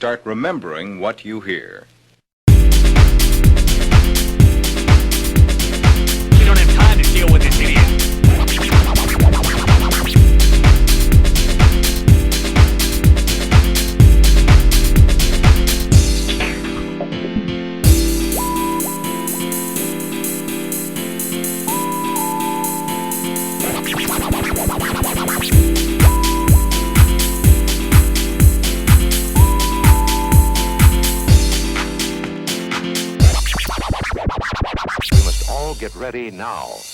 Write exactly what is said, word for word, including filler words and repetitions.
start remembering what you hear. We don't have time to deal with this idiot. Get ready now.